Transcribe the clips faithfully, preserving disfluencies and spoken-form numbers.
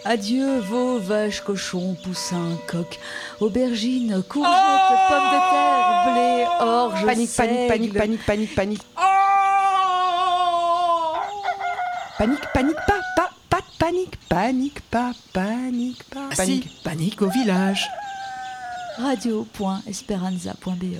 Adieu, veaux, vaches, cochons, poussins, coqs, aubergines, courgettes, oh pommes de terre, blé, orge, panique, seigle. Panique, panique, panique, panique, oh panique. Panique, panique, pas, pas, pas de panique, panique, pas, panique, pas, ah panique. Si, panique au village. radio point esperanza point b e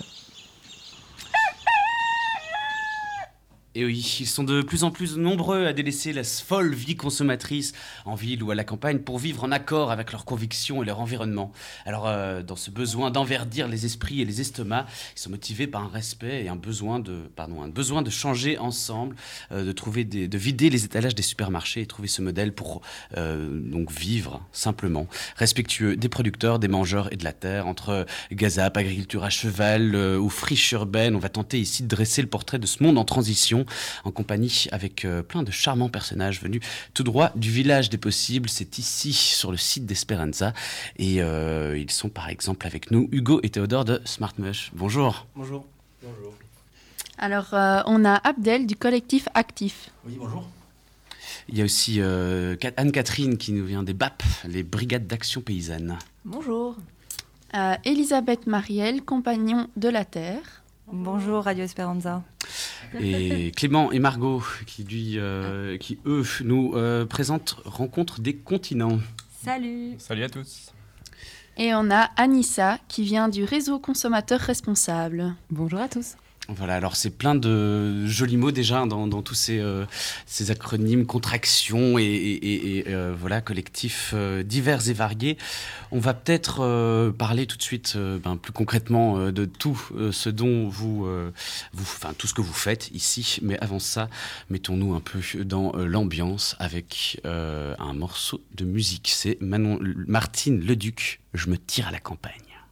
Et oui, ils sont de plus en plus nombreux à délaisser la folle vie consommatrice en ville ou à la campagne pour vivre en accord avec leurs convictions et leur environnement. Alors, euh, dans ce besoin d'enverdir les esprits et les estomacs, ils sont motivés par un respect et un besoin de, pardon, un besoin de changer ensemble, euh, de trouver des, de vider les étalages des supermarchés et trouver ce modèle pour euh, donc vivre simplement, respectueux des producteurs, des mangeurs et de la terre. Entre gazap, agriculture à cheval euh, ou friche urbaine, on va tenter ici de dresser le portrait de ce monde en transition, en compagnie avec euh, plein de charmants personnages venus tout droit du village des possibles. C'est ici, sur le site d'Esperanza. Et euh, ils sont par exemple avec nous, Hugo et Théodore de Smartmush. Bonjour. Bonjour. Bonjour. Alors, euh, on a Abdel du collectif Actif. Oui, bonjour. Il y a aussi euh, Anne-Catherine qui nous vient des B A P, les Brigades d'Action Paysanne. Bonjour. Euh, Elisabeth Marielle, compagnon de la Terre. Bonjour Radio Esperanza. Et Clément et Margot qui, lui, euh, qui eux, nous euh, présentent Rencontre des continents. Salut. Salut à tous. Et on a Anissa qui vient du réseau consommateur responsable. Bonjour à tous. Voilà, alors c'est plein de jolis mots déjà dans, dans tous ces, euh, ces acronymes, contractions et, et, et euh, voilà, collectifs euh, divers et variés. On va peut-être euh, parler tout de suite euh, ben, plus concrètement euh, de tout euh, ce dont vous, euh, vous, enfin tout ce que vous faites ici. Mais avant ça, mettons-nous un peu dans euh, l'ambiance avec euh, un morceau de musique. C'est Manon, Martine Leduc, Je me tire à la campagne.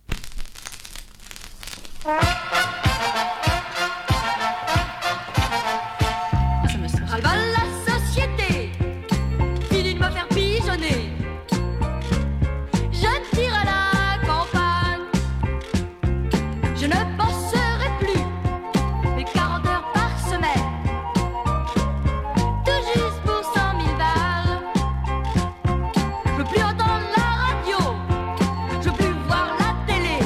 Ras-le-bas la société, fini de me faire pigeonner. Je tire à la campagne, je ne bosserai plus mes quarante heures par semaine, tout juste pour cent mille balles. Je veux plus entendre la radio, je veux plus voir la télé.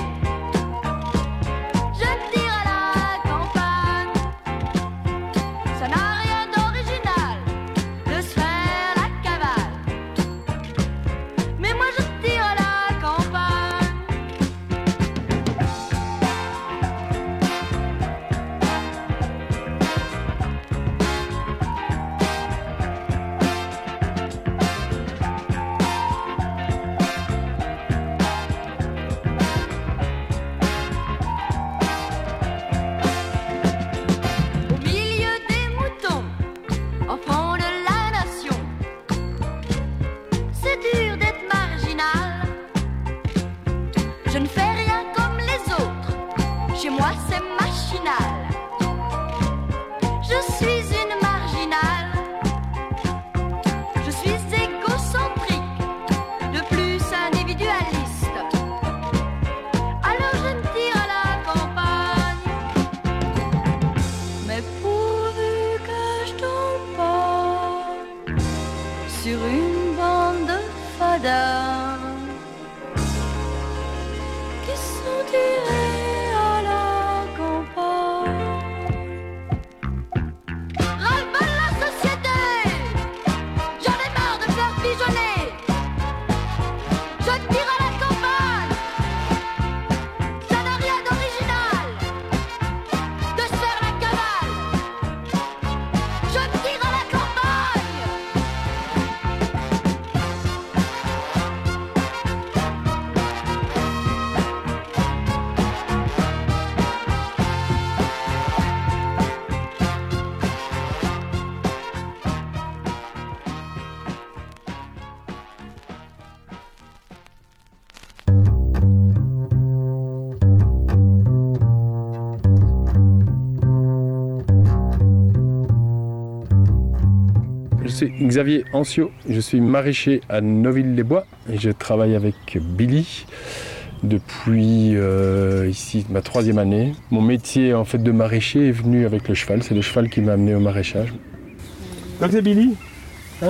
Je tire à la campagne, ça n'a rien d'original de se faire la cavale. Mais moi je tire à la campagne. Au milieu des moutons, enfants de la nation, c'est dur d'être marginal. Je ne fais rien comme les autres, chez moi c'est machinal. Je suis une marginale, je suis égocentrique, de plus individualiste. Alors je me tire à la campagne. Mais pourvu que je tombe pas sur une bande de fadas qui sont tirés à la campagne. Ras-le-bas la société, j'en ai marre de faire pigeonner. Je tire à la campagne, ça n'a rien d'original de se faire la cavale. Je tire à la campagne. Je suis Xavier Ancio, je suis maraîcher à Neuville-les-Bois et je travaille avec Billy depuis euh, ici ma troisième année. Mon métier en fait de maraîcher est venu avec le cheval, c'est le cheval qui m'a amené au maraîchage. Donc c'est Billy, hein?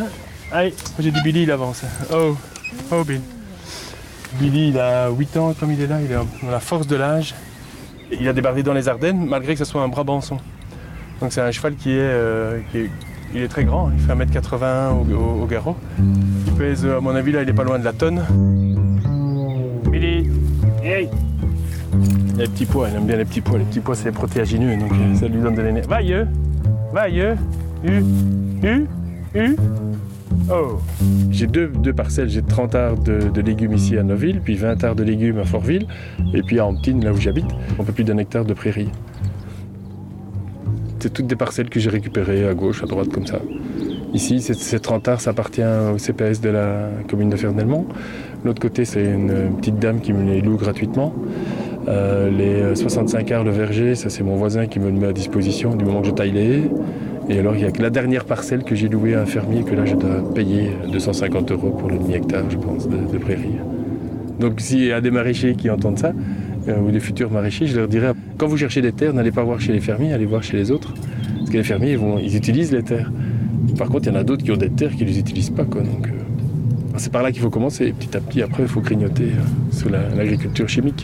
Allez, j'ai dit Billy, il avance. Oh, oh Bill. Billy, il a huit ans, comme il est là, il est dans la force de l'âge. Il a débarqué dans les Ardennes, malgré que ce soit un Brabançon. Donc c'est un cheval qui est, euh, qui est, il est très grand, il fait un mètre quatre-vingts au, au, au garrot. Il pèse, à mon avis, là, il est pas loin de la tonne. Billy, hey! Les petits pois, il aime bien les petits pois. Les petits pois, c'est protéagineux, donc ça lui donne de l'énergie. Va, yeux! Va, yeux! U, U, U. Oh! J'ai deux, deux parcelles, j'ai trente arts de, de légumes ici à Noville, puis vingt arts de légumes à Fortville, et puis à Amptine, là où j'habite, un peu plus d'un hectare de prairie. C'est toutes des parcelles que j'ai récupérées à gauche, à droite, comme ça. Ici, ces trente arts, ça appartient au C P S de la commune de Fernelmont. L'autre côté, c'est une petite dame qui me les loue gratuitement. Euh, les soixante-cinq arts, le verger, ça c'est mon voisin qui me le met à disposition du moment que je taille les haies. Et alors, il y a que la dernière parcelle que j'ai louée à un fermier que là, je dois payer deux cent cinquante euros pour le demi-hectare, je pense, de, de prairie. Donc, s'il y a des maraîchers qui entendent ça, euh, ou des futurs maraîchers, je leur dirais, quand vous cherchez des terres, n'allez pas voir chez les fermiers, allez voir chez les autres. Parce que les fermiers, ils, vont, ils utilisent les terres. Par contre, il y en a d'autres qui ont des terres qui ne les utilisent pas, quoi. Donc, euh, c'est par là qu'il faut commencer. Petit à petit, après, il faut grignoter euh, sur la, l'agriculture chimique.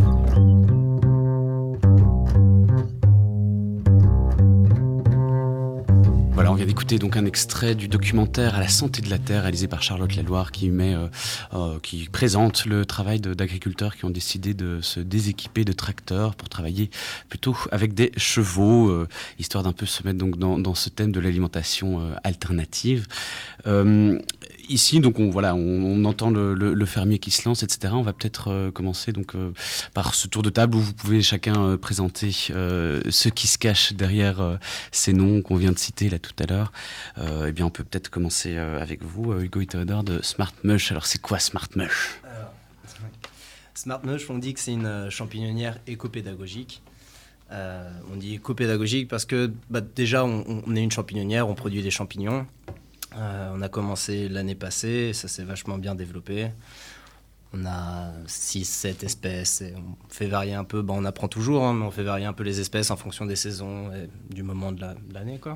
Voilà, on vient d'écouter donc un extrait du documentaire À la santé de la terre, réalisé par Charlotte Laloire, qui met, euh, euh, qui présente le travail de, d'agriculteurs qui ont décidé de se déséquiper de tracteurs pour travailler plutôt avec des chevaux, euh, histoire d'un peu se mettre donc dans, dans ce thème de l'alimentation euh, alternative. Euh, Ici, donc, on, voilà, on, on entend le, le, le fermier qui se lance, et cetera. On va peut-être euh, commencer donc, euh, par ce tour de table où vous pouvez chacun euh, présenter euh, ceux qui se cachent derrière euh, ces noms qu'on vient de citer là tout à l'heure. Euh, eh bien, on peut peut-être commencer euh, avec vous, euh, Hugo et Théodore, de Smart Mush. Alors, c'est quoi Smart Mush ? Alors, Smart Mush, on dit que c'est une champignonnière éco-pédagogique. Euh, on dit éco-pédagogique parce que bah, déjà, on, on est une champignonnière, on produit des champignons. Euh, on a commencé l'année passée, ça s'est vachement bien développé. On a six sept espèces et on fait varier un peu, bon, on apprend toujours, hein, mais on fait varier un peu les espèces en fonction des saisons et du moment de, la, de l'année, quoi.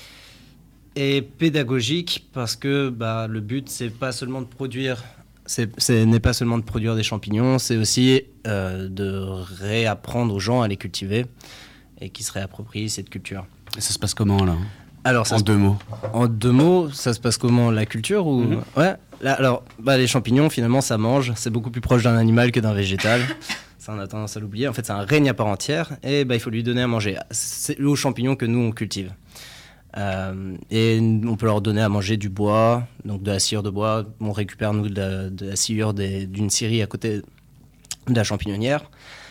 Et pédagogique parce que bah, le but, c'est pas seulement de produire, c'est, c'est, n'est pas seulement de produire des champignons, c'est aussi euh, de réapprendre aux gens à les cultiver et qu'ils se réapproprient cette culture. Et ça se passe comment là ? Alors, ça en se... deux mots. En deux mots, ça se passe comment, la culture ou... Mm-hmm. Ouais. Là, alors, bah, les champignons, finalement, ça mange. C'est beaucoup plus proche d'un animal que d'un végétal. Ça, on a tendance à l'oublier. En fait, c'est un règne à part entière. Et bah, il faut lui donner à manger. C'est aux champignons que nous, on cultive. Euh, et on peut leur donner à manger du bois, donc de la sciure de bois. On récupère, nous, de la, de la sciure des, d'une scierie à côté de la champignonnière.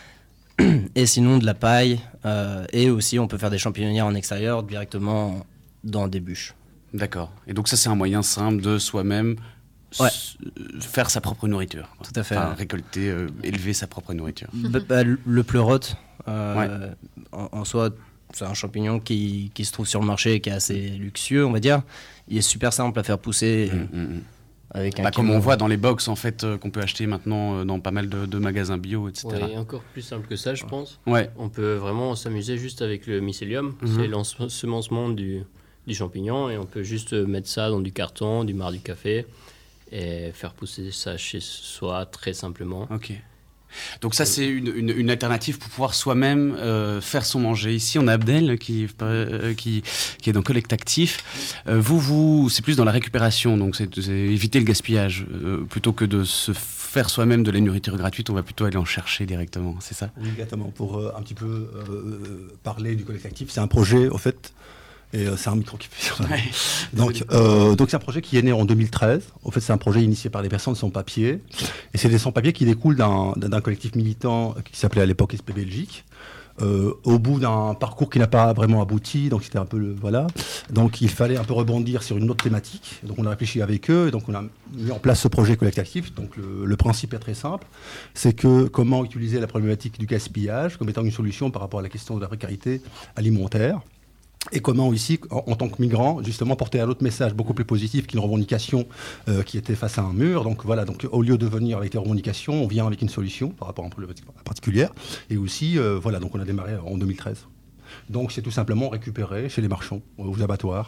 Et sinon, de la paille. Euh, et aussi, on peut faire des champignonnières en extérieur directement dans des bûches. D'accord. Et donc ça, c'est un moyen simple de soi-même ouais. s- faire sa propre nourriture. Quoi. Tout à fait. Enfin, ouais. récolter, euh, élever sa propre nourriture. Bah, bah, le pleurote, euh, ouais. en, en soi, c'est un champignon qui, qui se trouve sur le marché et qui est assez luxueux, on va dire. Il est super simple à faire pousser. Mmh, mmh. Avec un bah, comme on voit dans les box en fait, euh, qu'on peut acheter maintenant euh, dans pas mal de, de magasins bio, et cetera. Ouais, encore plus simple que ça, je pense. Ouais. On peut vraiment s'amuser juste avec le mycélium. Mmh. C'est l'ensemencement du, du champignon et on peut juste mettre ça dans du carton, du marc du café et faire pousser ça chez soi très simplement. Ok. Donc ça, c'est une, une, une alternative pour pouvoir soi-même euh, faire son manger. Ici, on a Abdel qui, euh, qui, qui est dans Collecte Actif. Euh, vous, vous, c'est plus dans la récupération, donc c'est, c'est éviter le gaspillage. Euh, plutôt que de se faire soi-même de la nourriture gratuite, on va plutôt aller en chercher directement, c'est ça ? Oui, exactement. Pour euh, un petit peu euh, parler du Collecte Actif, c'est un projet, en fait, et euh, c'est un micro qui fait... Ouais. donc, euh, donc c'est un projet qui est né en deux mille treize. En fait, c'est un projet initié par des personnes sans papier. Et c'est des sans-papiers qui découlent d'un, d'un collectif militant qui s'appelait à l'époque S P Belgique. Euh, au bout d'un parcours qui n'a pas vraiment abouti, donc c'était un peu le... Voilà. Donc il fallait un peu rebondir sur une autre thématique. Donc on a réfléchi avec eux, et donc on a mis en place ce projet Collecte Actif. Donc le, le principe est très simple. C'est que comment utiliser la problématique du gaspillage comme étant une solution par rapport à la question de la précarité alimentaire. Et comment ici, en, en tant que migrant, justement porter un autre message beaucoup plus positif qu'une revendication euh, qui était face à un mur. Donc voilà, donc au lieu de venir avec des revendications, on vient avec une solution par rapport à une problématique particulière. Et aussi, euh, voilà, donc on a démarré en deux mille treize. Donc c'est tout simplement récupérer chez les marchands, aux abattoirs.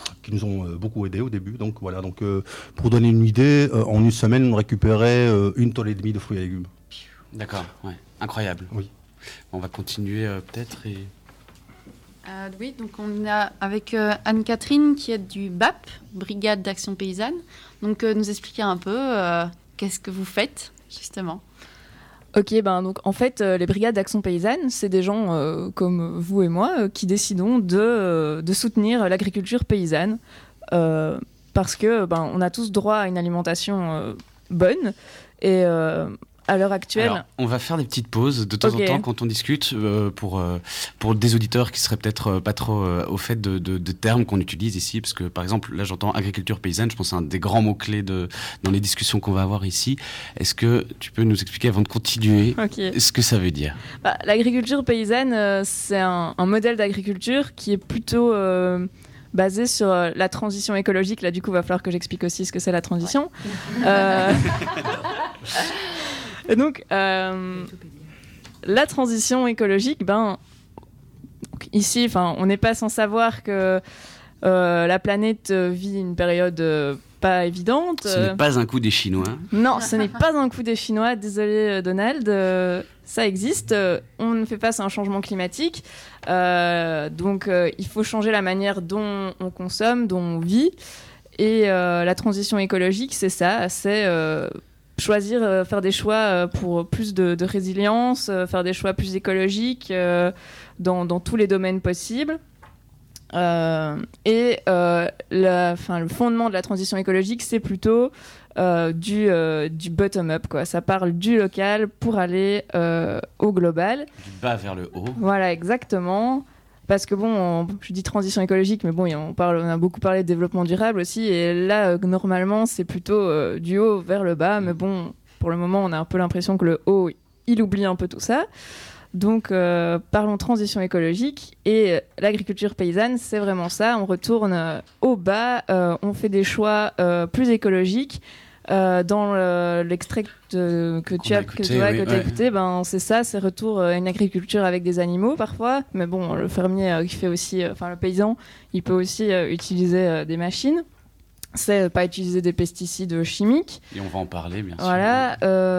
qui nous ont euh, beaucoup aidés au début. Donc voilà, donc, euh, pour donner une idée, euh, en une semaine, on récupérait euh, une tonne et demie de fruits et légumes. D'accord, ouais. Incroyable. Oui. On va continuer euh, peut-être et... Euh, oui, donc on a avec euh, Anne-Catherine qui est du B A P, Brigade d'Action Paysanne. Donc euh, nous expliquer un peu euh, qu'est-ce que vous faites justement. Ok, ben donc en fait euh, les brigades d'action paysanne, c'est des gens euh, comme vous et moi euh, qui décidons de, euh, de soutenir l'agriculture paysanne euh, parce que ben on a tous droit à une alimentation euh, bonne et euh, à l'heure actuelle. Alors, on va faire des petites pauses de temps okay. en temps quand on discute euh, pour, euh, pour des auditeurs qui seraient peut-être euh, pas trop euh, au fait de, de, de termes qu'on utilise ici, parce que par exemple, là j'entends agriculture paysanne, je pense que c'est un des grands mots-clés de, dans les discussions qu'on va avoir ici. Est-ce que tu peux nous expliquer avant de continuer okay. ce que ça veut dire? Bah, l'agriculture paysanne, euh, c'est un, un modèle d'agriculture qui est plutôt... Euh, basé sur euh, la transition écologique. Là, du coup, il va falloir que j'explique aussi ce que c'est la transition. Ouais. Euh... Et donc, euh, la transition écologique, ben, donc ici, on n'est pas sans savoir que euh, la planète vit une période euh, pas évidente. Ce n'est pas un coup des Chinois. Non, ce n'est pas un coup des Chinois. Désolé, Donald. Euh, ça existe. Euh, on fait face à un changement climatique. Euh, donc, euh, il faut changer la manière dont on consomme, dont on vit. Et euh, la transition écologique, c'est ça. C'est... Euh, choisir, euh, faire des choix euh, pour plus de, de résilience, euh, faire des choix plus écologiques euh, dans, dans tous les domaines possibles. Euh, et euh, la, le fondement de la transition écologique, c'est plutôt euh, du, euh, du bottom-up, quoi. Ça parle du local pour aller euh, au global. Du bas vers le haut. Voilà, exactement. Parce que bon, on, je dis transition écologique, mais bon, on, parle, on a beaucoup parlé de développement durable aussi, et là, euh, normalement, c'est plutôt euh, du haut vers le bas, mais bon, pour le moment, on a un peu l'impression que le haut, il oublie un peu tout ça. Donc, euh, parlons transition écologique, et l'agriculture paysanne, c'est vraiment ça, on retourne euh, au bas, euh, on fait des choix euh, plus écologiques. Euh, dans le, l'extrait de, que, tu as, écouté, que tu as, oui, que ouais. écouté, ben, c'est ça, c'est retour à une agriculture avec des animaux parfois, mais bon, le fermier euh, qui fait aussi, enfin euh, le paysan, il peut aussi euh, utiliser euh, des machines, c'est euh, pas utiliser des pesticides chimiques. Et on va en parler, bien sûr. Voilà,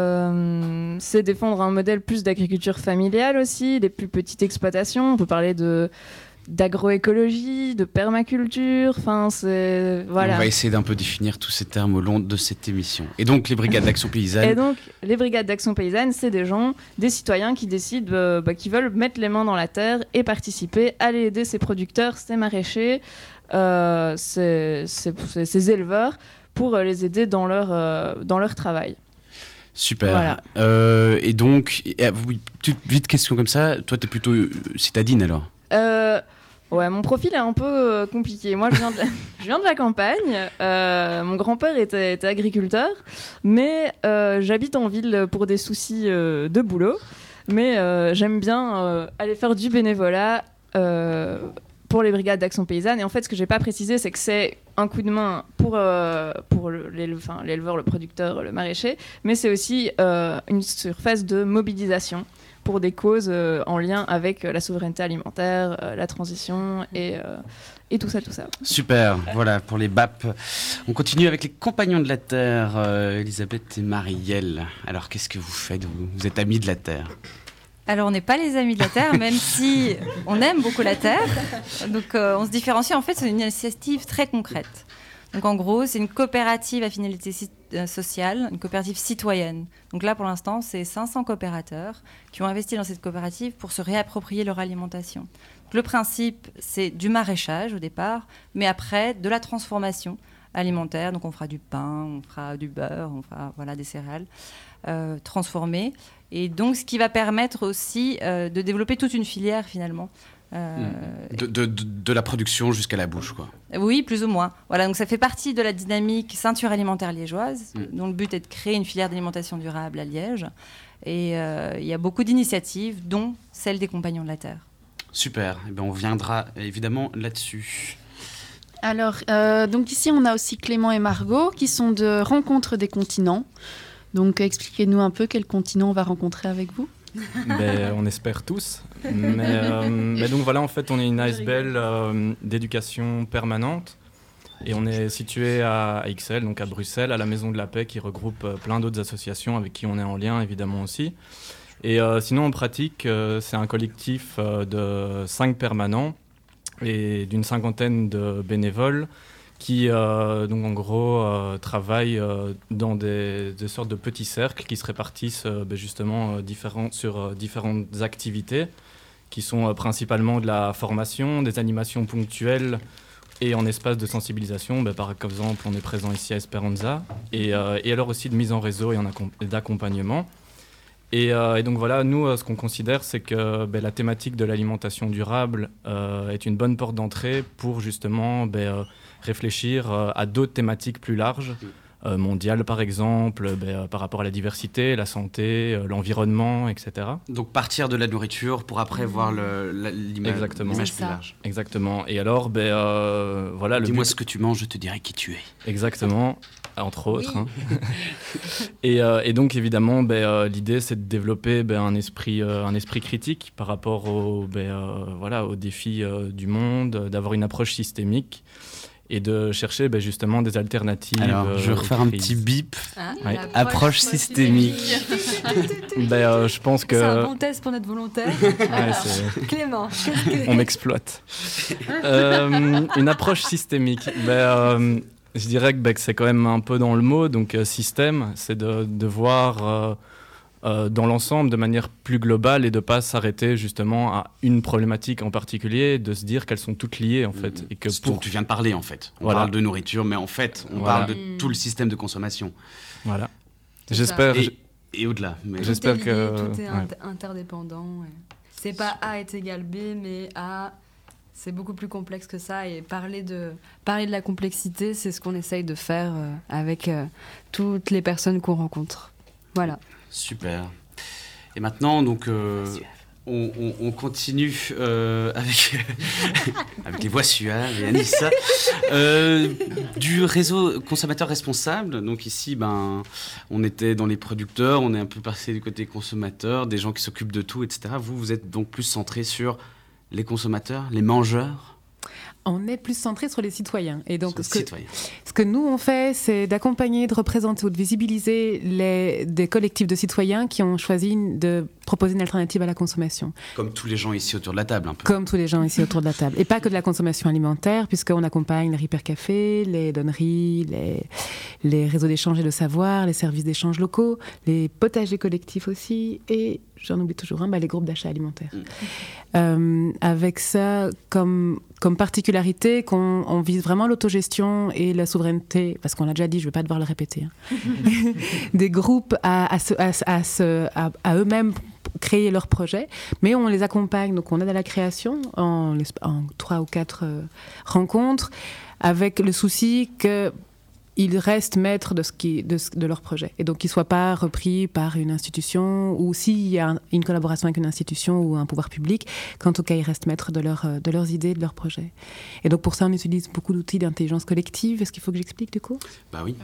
euh, c'est défendre un modèle plus d'agriculture familiale aussi, des plus petites exploitations, on peut parler de... d'agroécologie, de permaculture, enfin c'est... Voilà. On va essayer d'un peu définir tous ces termes au long de cette émission. Et donc les brigades d'action paysanne. Et donc les brigades d'action paysanne, c'est des gens, des citoyens qui décident, euh, bah, qui veulent mettre les mains dans la terre et participer, aller aider ces producteurs, ces maraîchers, euh, ces, ces, ces, ces éleveurs, pour les aider dans leur, euh, dans leur travail. Super. Voilà. Euh, et donc, et, oui, vite question comme ça, toi t'es plutôt citadine alors? Euh, ouais, mon profil est un peu euh, compliqué. Moi, je viens de la, je viens de la campagne. Euh, mon grand-père était, était agriculteur, mais euh, j'habite en ville pour des soucis euh, de boulot. Mais euh, j'aime bien euh, aller faire du bénévolat euh, pour les brigades d'action paysanne. Et en fait, ce que j'ai pas précisé, c'est que c'est un coup de main pour, euh, pour le, l'éleveur, enfin, l'éleveur, le producteur, le maraîcher, mais c'est aussi euh, une surface de mobilisation pour des causes euh, en lien avec euh, la souveraineté alimentaire, euh, la transition et, euh, et tout ça, tout ça. Super, voilà pour les B A P. On continue avec les Compagnons de la Terre, euh, Elisabeth et Marielle. Alors qu'est-ce que vous faites, vous, vous êtes amis de la Terre? Alors on n'est pas les amis de la Terre, même si on aime beaucoup la Terre. Donc euh, on se différencie, en fait c'est une initiative très concrète. Donc en gros, c'est une coopérative à finalité sociale, une coopérative citoyenne. Donc là, pour l'instant, c'est cinq cents coopérateurs qui ont investi dans cette coopérative pour se réapproprier leur alimentation. Donc, le principe, c'est du maraîchage au départ, mais après, de la transformation alimentaire. Donc on fera du pain, on fera du beurre, on fera voilà, des céréales euh, transformées. Et donc, ce qui va permettre aussi euh, de développer toute une filière, finalement. Euh, de, de, de, de la production jusqu'à la bouche, quoi. Oui, plus ou moins. Voilà, donc ça fait partie de la dynamique ceinture alimentaire liégeoise, mm. dont le but est de créer une filière d'alimentation durable à Liège. Et il euh, y a beaucoup d'initiatives, dont celle des Compagnons de la Terre. Super. Eh bien, on viendra évidemment là-dessus. Alors, euh, donc ici, on a aussi Clément et Margot, qui sont de Rencontre des continents. Donc, expliquez-nous un peu quel continent on va rencontrer avec vous. Ben, on espère tous. Mais, euh, mais donc voilà, en fait, on est une A S B L euh, d'éducation permanente. Et on est situé à, à Ixelles, donc à Bruxelles, à la Maison de la Paix, qui regroupe euh, plein d'autres associations avec qui on est en lien, évidemment aussi. Et euh, sinon, en pratique, euh, c'est un collectif euh, de cinq permanents et d'une cinquantaine de bénévoles qui, euh, donc en gros, euh, travaillent euh, dans des, des sortes de petits cercles qui se répartissent euh, ben justement euh, différents, sur euh, différentes activités qui sont euh, principalement de la formation, des animations ponctuelles et en espace de sensibilisation. Ben, par exemple, on est présent ici à Esperanza et, euh, et alors aussi de mise en réseau et, en accom- et d'accompagnement. Et, euh, et donc voilà, nous, euh, ce qu'on considère, c'est que ben, la thématique de l'alimentation durable euh, est une bonne porte d'entrée pour justement ben, euh, réfléchir euh, à d'autres thématiques plus larges, euh, mondiales par exemple, ben, euh, par rapport à la diversité, la santé, euh, l'environnement, et cetera. Donc partir de la nourriture pour après mmh. voir le, la, l'image, Exactement. l'image plus large. Exactement. Et alors, ben, euh, voilà, le Dis-moi but... ce que tu manges, je te dirai qui tu es. Exactement. Entre autres. Oui. Hein. et, euh, et donc, évidemment, ben, euh, l'idée, c'est de développer ben, un, esprit, euh, un esprit critique par rapport au, ben, euh, voilà, aux défis euh, du monde, d'avoir une approche systémique et de chercher ben, justement des alternatives. Alors, euh, je vais refaire un crises. petit bip. Ah, Ouais. Approche systémique. ben, euh, je pense que... C'est un bon test pour notre volontaire. Ouais, c'est... Clément, qu'est-ce que... On m'exploite. euh, une approche systémique. Ben, euh, je dirais que, ben, que c'est quand même un peu dans le mot. Donc, euh, système, c'est de, de voir euh, euh, dans l'ensemble de manière plus globale et de ne pas s'arrêter justement à une problématique en particulier, de se dire qu'elles sont toutes liées en fait. Mmh. Et que Ce pour... dont tu viens de parler en fait. On Voilà. parle de nourriture, mais en fait, on Voilà. parle de tout le système de consommation. Voilà. C'est J'espère... Et, et au-delà. Mais... Tout J'espère est lié, que- tout est ouais. inter- interdépendant. Ouais. C'est pas A est égal B, mais A, c'est beaucoup plus complexe que ça. Et parler de, parler de la complexité, c'est ce qu'on essaye de faire euh, avec euh, toutes les personnes qu'on rencontre. Voilà. Super. Et maintenant, donc, euh, on, on, on continue euh, avec, avec les voix suaves et Anissa, euh, du réseau consommateur responsable. Donc ici, ben, on était dans les producteurs, on est un peu passé du côté consommateur, des gens qui s'occupent de tout, et cetera. Vous, vous êtes donc plus centré sur les consommateurs, les mangeurs. On est plus centré sur les citoyens. Et donc, Sur les ce que, citoyens. ce que nous, on fait, c'est d'accompagner, de représenter ou de visibiliser les, des collectifs de citoyens qui ont choisi de proposer une alternative à la consommation. Comme tous les gens ici autour de la table, un peu. Comme tous les gens ici autour de la table. Et pas que de la consommation alimentaire, puisqu'on accompagne les Repair Café, les donneries, les, les réseaux d'échange et de savoir, les services d'échange locaux, les potagers collectifs aussi, et j'en oublie toujours un, bah, les groupes d'achat alimentaire. Mmh. Euh, avec ça comme, comme particularité qu'on on vise vraiment l'autogestion et la souveraineté, parce qu'on l'a déjà dit, je ne vais pas devoir le répéter, hein. Des groupes à, à, se, à, à, se, à, à eux-mêmes créer leurs projets, mais on les accompagne, donc on aide à la création en, en trois ou quatre euh, rencontres, avec le souci que ils restent maîtres de, ce qui, de, ce, de leur projet. Et donc qu'ils ne soient pas repris par une institution, ou s'il y a un, une collaboration avec une institution ou un pouvoir public, qu'en tout cas ils restent maîtres de, leur, de leurs idées, de leurs projets. Et donc pour ça, on utilise beaucoup d'outils d'intelligence collective. Est-ce qu'il faut que j'explique du coup ? Bah oui.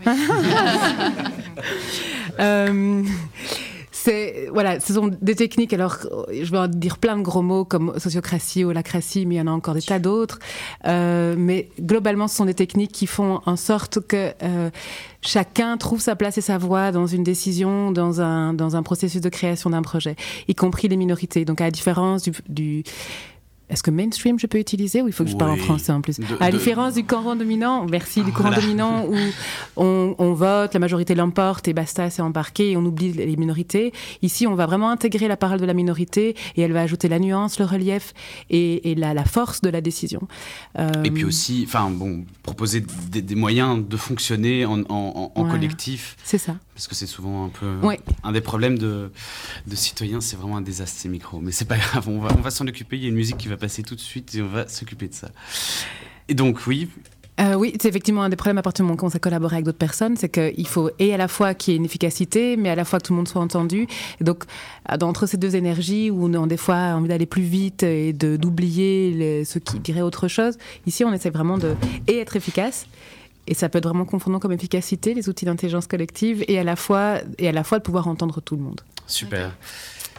euh, C'est, voilà, ce sont des techniques, alors je vais en dire plein de gros mots comme sociocratie ou holacratie, mais il y en a encore des tas d'autres. Euh, mais globalement, ce sont des techniques qui font en sorte que euh, chacun trouve sa place et sa voix dans une décision, dans un, dans un processus de création d'un projet, y compris les minorités. Donc à la différence du... du Est-ce que mainstream, je peux utiliser ou il faut que je parle Oui. en français en plus De- À la de- différence du courant dominant, merci, du courant Voilà. dominant où on, on vote, la majorité l'emporte et basta, c'est embarqué et on oublie les minorités. Ici, on va vraiment intégrer la parole de la minorité et elle va ajouter la nuance, le relief et, et la, la force de la décision. Euh, Et puis aussi, enfin bon, proposer des, des moyens de fonctionner en, en, en Voilà. collectif. C'est ça. Parce que c'est souvent un peu... Ouais. Un des problèmes de, de citoyens, c'est vraiment un désastre, ces micros. Mais c'est pas grave, on va, on va s'en occuper. Il y a une musique qui va passer tout de suite et on va s'occuper de ça. Et donc, oui... Euh, oui, c'est effectivement un des problèmes à partir du moment où on commence à collaborer avec d'autres personnes, c'est qu'il faut et à la fois qu'il y ait une efficacité, mais à la fois que tout le monde soit entendu. Et donc, entre ces deux énergies où on a des fois envie d'aller plus vite et de, d'oublier les, ceux qui diraient autre chose, ici on essaie vraiment de et être efficace. Et ça peut être vraiment confondant comme efficacité, les outils d'intelligence collective, et à la fois, et à la fois de pouvoir entendre tout le monde. Super.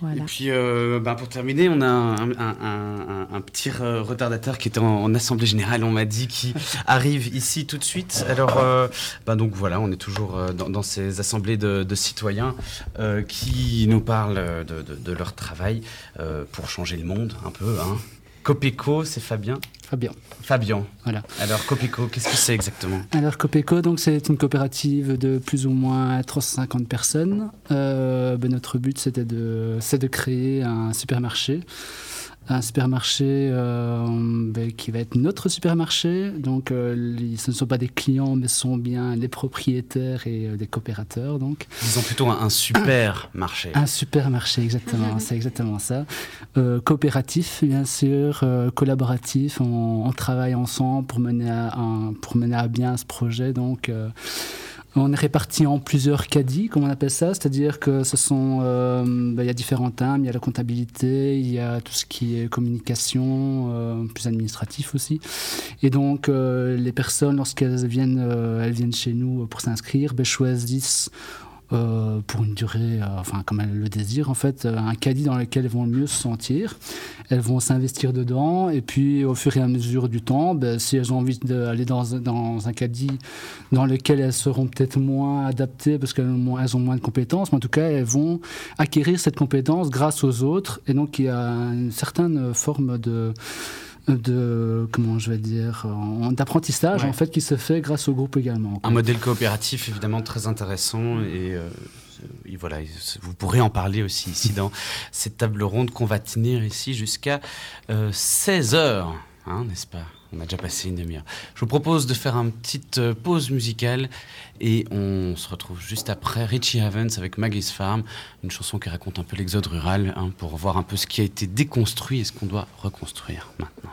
Voilà. Et puis, euh, ben, pour terminer, on a un, un, un, un, un petit retardateur qui est en, en assemblée générale, on m'a dit, qui arrive ici tout de suite. Alors, euh, ben, donc voilà, on est toujours dans, dans ces assemblées de, de citoyens euh, qui nous parlent de, de, de leur travail euh, pour changer le monde un peu. Hein. Copeco, c'est Fabien Fabien. Fabien. Voilà. Alors, Copeco, qu'est-ce que c'est exactement? Alors, Copeco, donc, c'est une coopérative de plus ou moins trois cent cinquante personnes. Euh, ben, notre but, c'était de, c'est de créer un supermarché. Un supermarché euh, ben, qui va être notre supermarché. Donc, euh, les, ce ne sont pas des clients, mais ce sont bien les propriétaires et euh, des coopérateurs. Donc. Disons plutôt un, un supermarché. Un supermarché, exactement. C'est exactement ça. Euh, coopératif, bien sûr, euh, collaboratif. On, on travaille ensemble pour mener à, un, pour mener à bien ce projet. Donc, euh, on est répartis en plusieurs caddies, comme on appelle ça, c'est-à-dire que ce sont, euh, ben, il y a différents thèmes, il y a la comptabilité, il y a tout ce qui est communication, euh, plus administratif aussi. Et donc, euh, les personnes, lorsqu'elles viennent, euh, elles viennent chez nous pour s'inscrire, ben, choisissent Euh, pour une durée, euh, enfin comme elles le désirent en fait, euh, un caddie dans lequel elles vont le mieux se sentir. Elles vont s'investir dedans et puis au fur et à mesure du temps, ben, si elles ont envie d'aller dans, dans un caddie dans lequel elles seront peut-être moins adaptées parce qu'elles ont moins, elles ont moins de compétences, mais en tout cas elles vont acquérir cette compétence grâce aux autres et donc il y a une certaine forme de de comment je vais dire d'apprentissage ouais. en fait qui se fait grâce au groupe également. Un modèle coopératif évidemment très intéressant et, euh, et voilà, vous pourrez en parler aussi ici dans cette table ronde qu'on va tenir ici jusqu'à euh, seize heures, hein, n'est-ce pas? On a déjà passé une demi-heure. Je vous propose de faire une petite pause musicale et on se retrouve juste après Richie Havens avec Maggie's Farm, une chanson qui raconte un peu l'exode rural, hein, pour voir un peu ce qui a été déconstruit et ce qu'on doit reconstruire maintenant.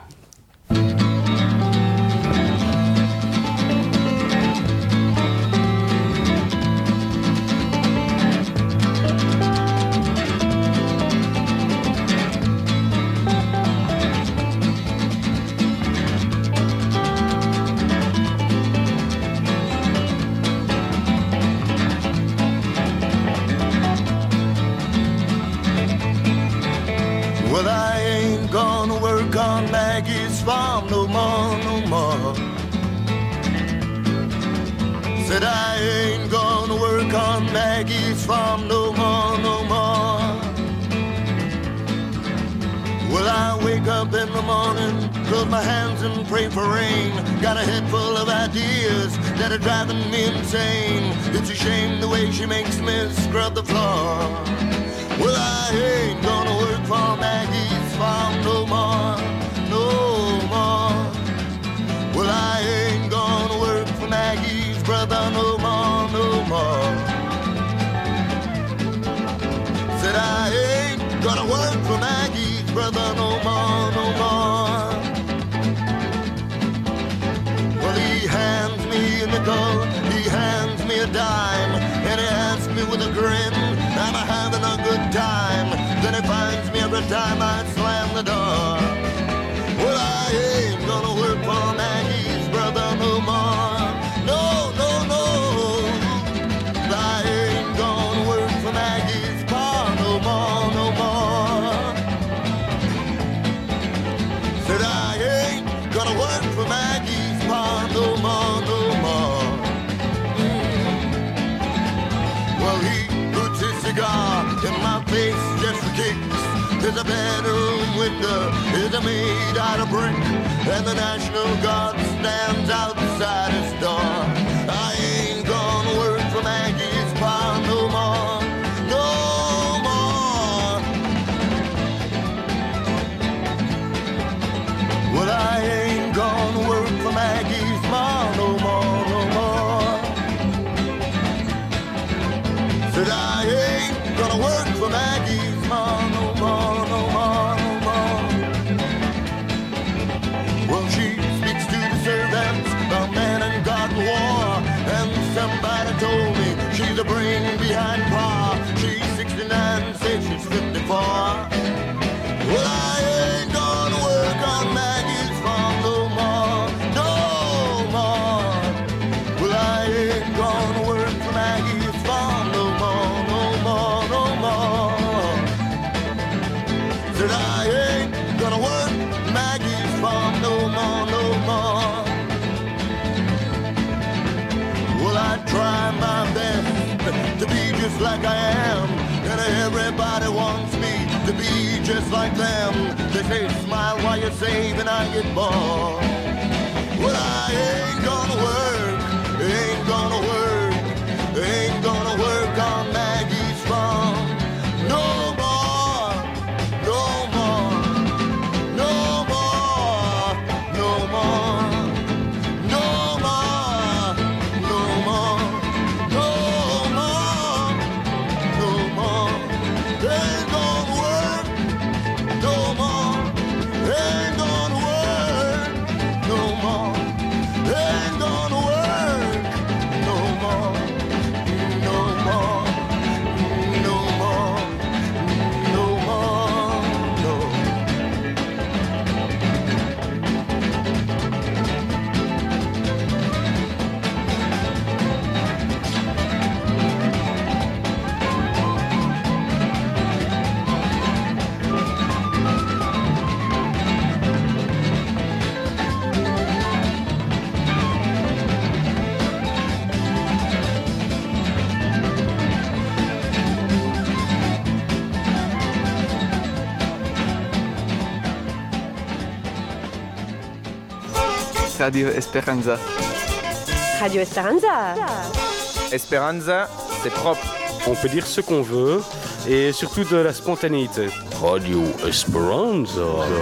Well, I ain't gonna work on Maggie's farm no more, no more. Said I ain't gonna work on Maggie's farm no more, no more. Well, I wake up in the morning, close my hands and pray for rain. Got a head full of ideas that are driving me insane. It's a shame the way she makes me scrub the floor. Well, I ain't gonna work for Maggie's farm no more, no more. Well, I ain't gonna work for Maggie's brother no more, no more. Said I ain't gonna work for Maggie's brother no more, no more. Well, he hands me a nickel, he hands me a dime, and he asks me with a grin, am I having a good time? Then he finds me every time I slam the door. Well, I ain't gonna work for Maggie's brother no more. No, no, no. I ain't gonna work for Maggie's pa no more, no more. Said I ain't gonna work for Maggie's pa no more, no more. Well, he puts his cigar in my face just for kicks. There's a bedroom window, is made out of brick, and the National Guard stands outside his door. I ain't gonna work for Maggie's pa no more, no more. Well, I ain't gonna work for Maggie's ma no more, no more. Said I ain't gonna work for Maggie's ma no more, no more, no more. Well, she speaks to the servants, the man and God in war, and somebody told me she's a brain behind pa. She's sixty-nine, says she's fifty-four. Well, I ain't gonna work on Maggie's farm no more, no more. Well, I ain't gonna work for Maggie's farm no more, no more, no more. I try my best to be just like I am. And everybody wants me to be just like them. They say smile while you save and I get bored. Well, I ain't gonna work, ain't gonna work, ain't gonna work on Maggie's farm. No more, no more, no more, no more, no more, no more, no more, no more. Ain't gonna work, no more. Ain't gonna work, no more. Ain't gonna work, no more, no more, no more, no more, no. Radio Esperanza. Radio Esperanza. Esperanza, c'est propre. On peut dire ce qu'on veut et surtout de la spontanéité. Radio Esperanza.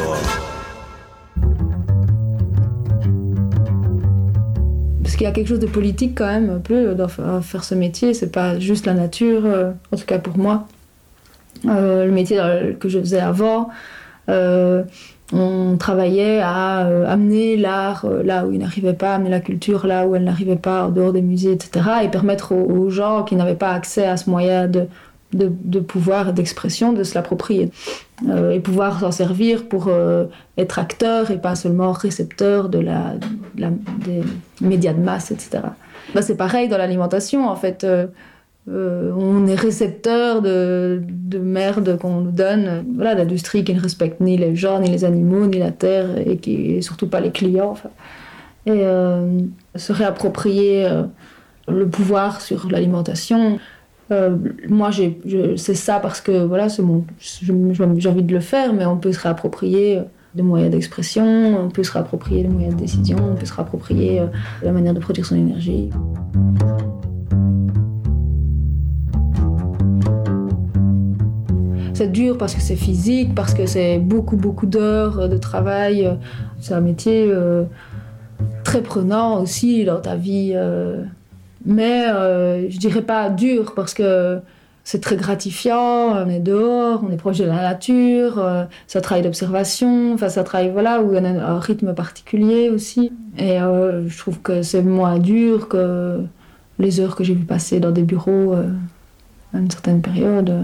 Parce qu'il y a quelque chose de politique quand même un peu dans f- faire ce métier, c'est pas juste la nature, euh, en tout cas pour moi. Euh, le métier euh, que je faisais avant, euh, on travaillait à euh, amener l'art euh, là où il n'arrivait pas, amener la culture là où elle n'arrivait pas, en dehors des musées, et cetera. Et permettre aux, aux gens qui n'avaient pas accès à ce moyen de, de, de pouvoir et d'expression de se l'approprier. Euh, et pouvoir s'en servir pour euh, être acteur et pas seulement récepteur de la, de la, des médias de masse, et cetera. Bah, c'est pareil dans l'alimentation en fait. Euh, Euh, on est récepteur de, de merde qu'on nous donne, voilà, l'industrie qui ne respecte ni les gens, ni les animaux, ni la terre, et qui et surtout pas les clients. Enfin. Et euh, se réapproprier euh, le pouvoir sur l'alimentation. Euh, moi, j'ai, je, c'est ça parce que voilà, c'est mon, je, j'ai envie de le faire, mais on peut se réapproprier des moyens d'expression, on peut se réapproprier des moyens de décision, on peut se réapproprier euh, la manière de produire son énergie. C'est dur parce que c'est physique, parce que c'est beaucoup, beaucoup d'heures de travail. C'est un métier euh, très prenant aussi dans ta vie. Euh, mais euh, je dirais pas dur parce que c'est très gratifiant. On est dehors, on est proche de la nature. Euh, c'est un travail d'observation. Enfin, c'est un travail voilà, où on a un rythme particulier aussi. Et euh, je trouve que c'est moins dur que les heures que j'ai vu passer dans des bureaux euh, à une certaine période. Euh.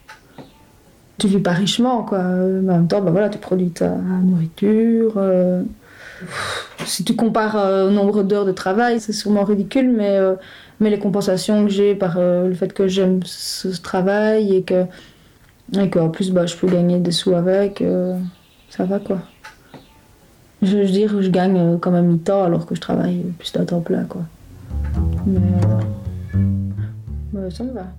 Tu vis pas richement, quoi. Mais en même temps, bah voilà, tu produis ta nourriture. Euh... Si tu compares euh, au nombre d'heures de travail, c'est sûrement ridicule, mais, euh, mais les compensations que j'ai par euh, le fait que j'aime ce travail et que et qu'en plus, bah, je peux gagner des sous avec, euh, ça va, quoi. Je veux dire, je gagne euh, quand même mi-temps alors que je travaille plus d'un temps plein, quoi. Mais euh, bah, ça me va.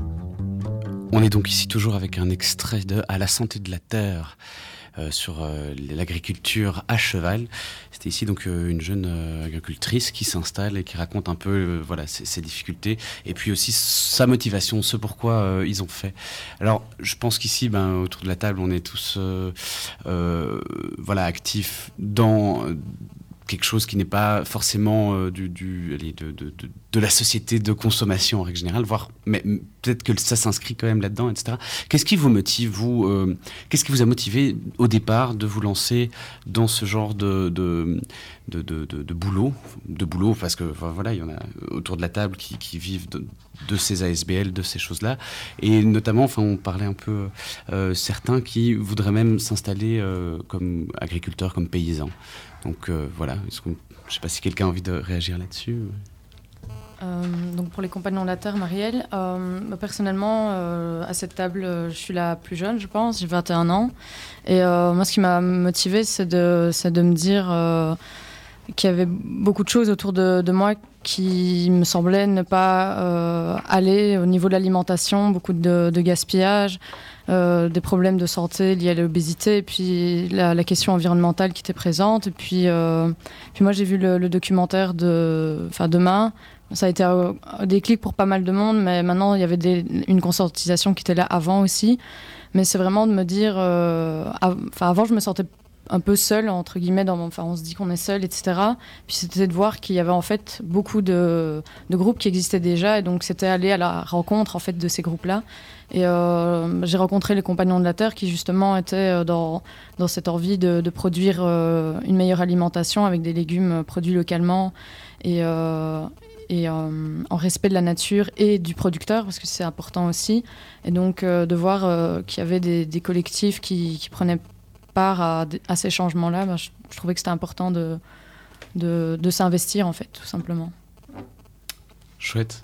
On est donc ici toujours avec un extrait de À la santé de la terre euh, sur euh, l'agriculture à cheval. C'était ici donc euh, une jeune euh, agricultrice qui s'installe et qui raconte un peu euh, voilà ses, ses difficultés et puis aussi sa motivation, ce pourquoi euh, ils ont fait. Alors je pense qu'ici, ben, autour de la table, on est tous euh, euh, voilà actifs dans euh, quelque chose qui n'est pas forcément euh, du, du, allez, de, de, de, de la société de consommation en règle générale, voire, mais peut-être que ça s'inscrit quand même là-dedans, et cetera. Qu'est-ce qui vous motive, vous euh, qu'est-ce qui vous a motivé au départ de vous lancer dans ce genre de, de, de, de, de, de boulot, de boulot, parce que enfin, voilà, il y en a autour de la table qui, qui vivent de, de ces A S B L, de ces choses-là, et notamment, enfin, on parlait un peu euh, certains qui voudraient même s'installer euh, comme agriculteurs, comme paysans. Donc euh, voilà, est-ce qu'on, je ne sais pas si quelqu'un a envie de réagir là-dessus. Euh, donc pour les compagnons de la Terre, Marielle, euh, bah personnellement, euh, à cette table, je suis la plus jeune, je pense, j'ai vingt et un ans. Et euh, moi, ce qui m'a motivée, c'est de, c'est de me dire euh, qu'il y avait beaucoup de choses autour de, de moi qui me semblait ne pas euh, aller au niveau de l'alimentation, beaucoup de, de gaspillage, euh, des problèmes de santé liés à l'obésité, et puis la, la question environnementale qui était présente. Et puis, euh, puis moi, j'ai vu le, le documentaire de, enfin, Demain. Ça a été un déclic pour pas mal de monde, mais maintenant, il y avait des, une conscientisation qui était là avant aussi. Mais c'est vraiment de me dire... Euh, av- avant, je me sentais un peu seule, entre guillemets, dans mon, enfin, on se dit qu'on est seul, et cetera. Puis c'était de voir qu'il y avait en fait beaucoup de, de groupes qui existaient déjà, et donc c'était aller à la rencontre en fait de ces groupes-là. Et euh, j'ai rencontré les Compagnons de la Terre qui justement étaient dans, dans cette envie de, de produire euh, une meilleure alimentation avec des légumes produits localement et, euh, et euh, en respect de la nature et du producteur, parce que c'est important aussi. Et donc euh, de voir euh, qu'il y avait des, des collectifs qui, qui prenaient part à, à ces changements-là, ben, je, je trouvais que c'était important de, de, de s'investir, en fait, tout simplement. Chouette.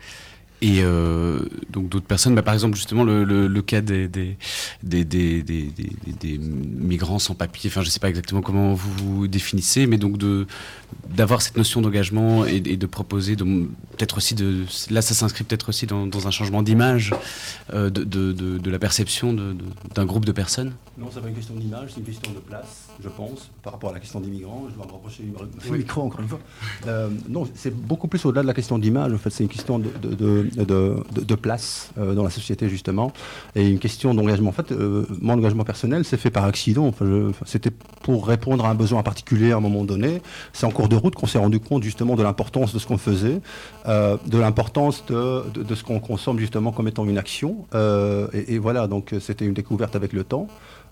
Et euh, donc d'autres personnes, bah, par exemple justement le, le, le cas des, des, des, des, des, des, des migrants sans papier, enfin je ne sais pas exactement comment vous vous définissez, mais donc de, d'avoir cette notion d'engagement et, et de proposer, de, peut-être aussi, de, là ça s'inscrit peut-être aussi dans, dans un changement d'image euh, de, de, de, de la perception de, de, d'un groupe de personnes. Non, c'est pas une question d'image, c'est une question de place, je pense, par rapport à la question des migrants. Je dois me rapprocher du oui. micro encore une fois. Euh, non, c'est beaucoup plus au-delà de la question d'image, en fait, c'est une question de, de, de De, de, de place euh, dans la société justement, et une question d'engagement. En fait, euh, mon engagement personnel s'est fait par accident. Enfin, je, enfin, c'était pour répondre à un besoin particulier à un moment donné. C'est en cours de route qu'on s'est rendu compte justement de l'importance de ce qu'on faisait, euh, de l'importance de, de, de ce qu'on consomme justement comme étant une action. Euh, et, et voilà, donc c'était une découverte avec le temps.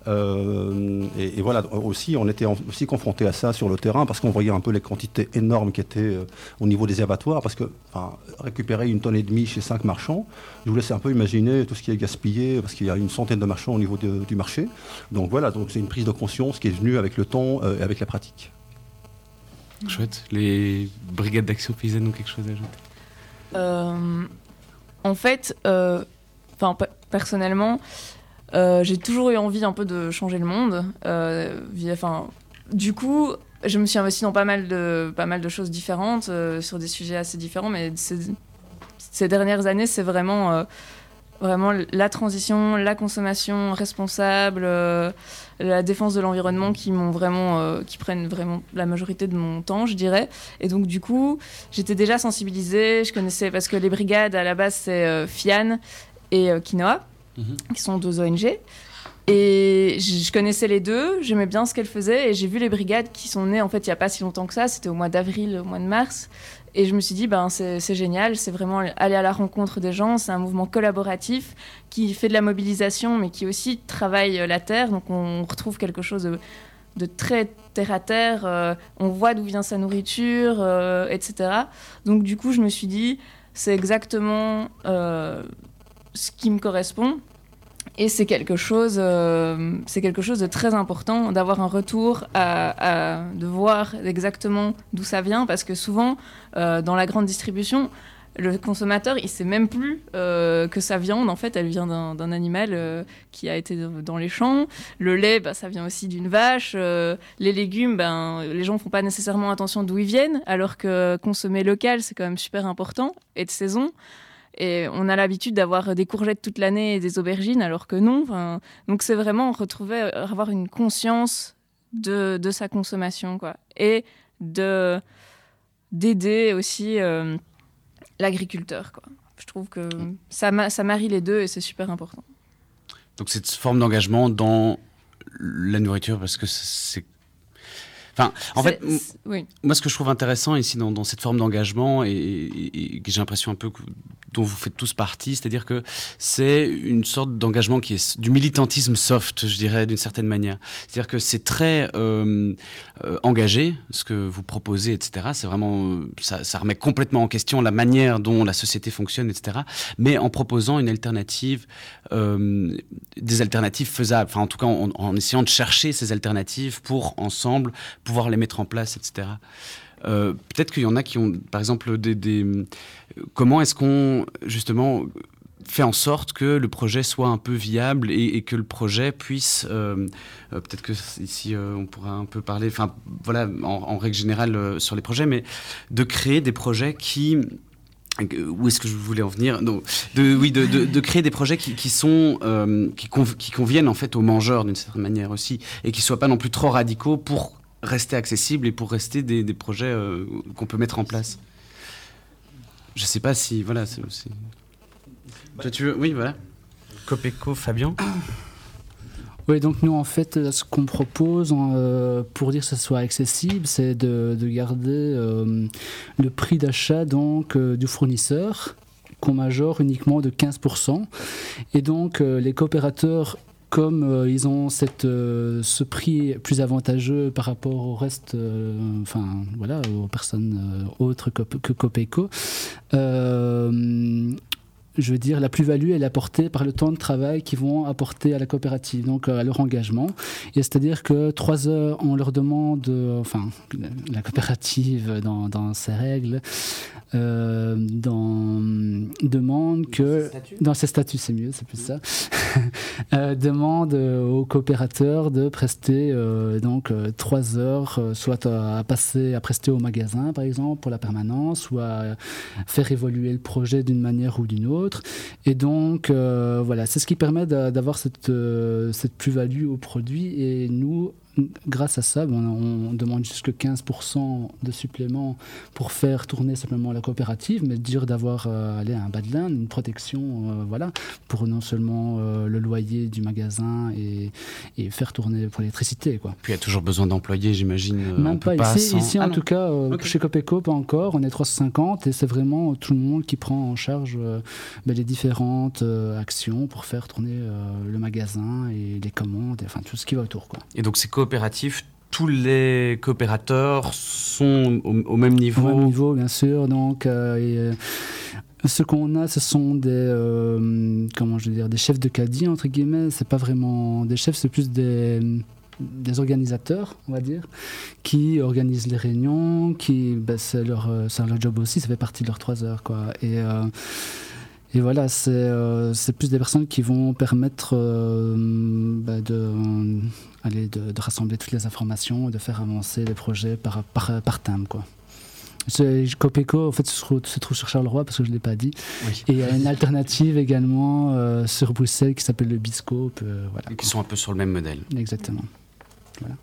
Euh, et, et voilà, aussi on était en, aussi confronté à ça sur le terrain parce qu'on voyait un peu les quantités énormes qui étaient euh, au niveau des abattoirs, parce que enfin, récupérer une tonne et demie chez cinq marchands, je vous laisse un peu imaginer tout ce qui est gaspillé, parce qu'il y a une centaine de marchands au niveau de, du marché. Donc voilà, donc c'est une prise de conscience qui est venue avec le temps euh, et avec la pratique. Chouette. Les brigades d'action paysanne ont quelque chose à ajouter? euh, En fait, euh, p- personnellement, Euh, j'ai toujours eu envie un peu de changer le monde. Euh, via, du coup, je me suis investie dans pas mal de, pas mal de choses différentes, euh, sur des sujets assez différents, mais ces, ces dernières années, c'est vraiment, euh, vraiment la transition, la consommation responsable, euh, la défense de l'environnement qui, m'ont vraiment, euh, qui prennent vraiment la majorité de mon temps, je dirais. Et donc, du coup, j'étais déjà sensibilisée, je connaissais, parce que les brigades, à la base, c'est euh, Fian et euh, Quinoa. Mmh. Qui sont deux O N G. Et je connaissais les deux, j'aimais bien ce qu'elles faisaient, et j'ai vu les brigades qui sont nées en fait il n'y a pas si longtemps que ça, c'était au mois d'avril, au mois de mars, et je me suis dit ben, c'est, c'est génial, c'est vraiment aller à la rencontre des gens, c'est un mouvement collaboratif qui fait de la mobilisation mais qui aussi travaille la terre, donc on retrouve quelque chose de, de très terre à terre, euh, on voit d'où vient sa nourriture, euh, et cetera. Donc du coup je me suis dit c'est exactement euh, ce qui me correspond, et c'est quelque chose, euh, c'est quelque chose de très important d'avoir un retour, à, à, de voir exactement d'où ça vient, parce que souvent euh, dans la grande distribution, le consommateur il sait même plus euh, que sa viande en fait elle vient d'un, d'un animal euh, qui a été dans les champs. Le lait bah, ça vient aussi d'une vache. Euh, les légumes, ben les gens font pas nécessairement attention d'où ils viennent, alors que consommer local c'est quand même super important, et de saison. Et on a l'habitude d'avoir des courgettes toute l'année et des aubergines, alors que non. Enfin, donc c'est vraiment retrouver, avoir une conscience de, de sa consommation, quoi. Et de, d'aider aussi euh, l'agriculteur, quoi. Je trouve que ça, ma, ça marie les deux et c'est super important. Donc cette forme d'engagement dans la nourriture, parce que c'est... Enfin, en c'est, fait, c'est, oui. moi, ce que je trouve intéressant ici dans, dans cette forme d'engagement, et, et, et que j'ai l'impression un peu que, dont vous faites tous partie, c'est-à-dire que c'est une sorte d'engagement qui est du militantisme soft, je dirais, d'une certaine manière. C'est-à-dire que c'est très euh, euh, engagé, ce que vous proposez, et cetera. C'est vraiment, ça, ça remet complètement en question la manière dont la société fonctionne, et cetera. Mais en proposant une alternative, euh, des alternatives faisables. Enfin, en tout cas, en, en essayant de chercher ces alternatives pour ensemble pouvoir les mettre en place, et cetera. Euh, peut-être qu'il y en a qui ont, par exemple, des, des... comment est-ce qu'on, justement, fait en sorte que le projet soit un peu viable et, et que le projet puisse, euh, euh, peut-être que ici euh, on pourra un peu parler, enfin voilà, en, en règle générale euh, sur les projets, mais de créer des projets qui... Où est-ce que je voulais en venir ? Non, de, oui, de, de, de créer des projets qui, qui sont euh, qui, conv- qui conviennent en fait aux mangeurs d'une certaine manière aussi, et qui soient pas non plus trop radicaux pour rester accessibles et pour rester des, des projets euh, qu'on peut mettre en place. Je sais pas si voilà. C'est, c'est... Toi, tu veux ? Oui, voilà. Copeco, Fabien. Oui, donc nous, en fait, ce qu'on propose euh, pour dire que ça soit accessible, c'est de, de garder euh, le prix d'achat donc, euh, du fournisseur, qu'on majore uniquement de quinze pour cent. Et donc, euh, les coopérateurs, comme euh, ils ont cette, euh, ce prix plus avantageux par rapport au reste, euh, enfin, voilà, aux personnes euh, autres que, que Copeco, euh, je veux dire, la plus-value, elle est apportée par le temps de travail qu'ils vont apporter à la coopérative, donc à leur engagement. Et c'est-à-dire que trois heures, on leur demande, euh, enfin, la coopérative, dans, dans ses règles, euh, dans, demande que... Dans ses statuts, c'est mieux, c'est plus ça. euh, demande aux coopérateurs de prester euh, donc euh, trois heures, euh, soit à, à passer, à prester au magasin, par exemple, pour la permanence, ou à faire évoluer le projet d'une manière ou d'une autre. Et donc, euh, voilà, c'est ce qui permet d'avoir cette, euh, cette plus-value au produit. Et nous, grâce à ça, on, on demande jusque quinze pour cent de supplément pour faire tourner simplement la coopérative, mais dire d'avoir euh, allez, un bas de laine, une protection, euh, voilà, pour non seulement euh, le loyer du magasin et, et faire tourner pour l'électricité, quoi. Puis il y a toujours besoin d'employés, j'imagine. Euh, Même on pas, peut pas ici, sans... ici ah, en non. tout cas, euh, Okay. chez Copeco, pas encore, on est trois cent cinquante et c'est vraiment tout le monde qui prend en charge euh, ben, les différentes euh, actions pour faire tourner euh, le magasin et les commandes, et, enfin tout ce qui va autour, quoi. Et donc c'est coopératif, tous les coopérateurs sont au, au même niveau. Au même niveau, bien sûr. Donc, euh, et, euh, ce qu'on a, ce sont des, euh, comment je veux dire, des chefs de caddie, entre guillemets. C'est pas vraiment des chefs, c'est plus des, des organisateurs, on va dire, qui organisent les réunions, qui, ben, c'est leur, c'est leur job aussi, ça fait partie de leurs trois heures, quoi. Et euh, Et voilà, c'est, euh, c'est plus des personnes qui vont permettre euh, bah de, euh, allez, de, de rassembler toutes les informations et de faire avancer les projets par, par, par thème, quoi. C'est, Copeco, en fait, se trouve, se trouve sur Charleroi, parce que je ne l'ai pas dit. Oui. Et il y a une alternative également euh, sur Bruxelles qui s'appelle le Biscope. Euh, voilà. Qui sont un peu sur le même modèle. Exactement. Voilà.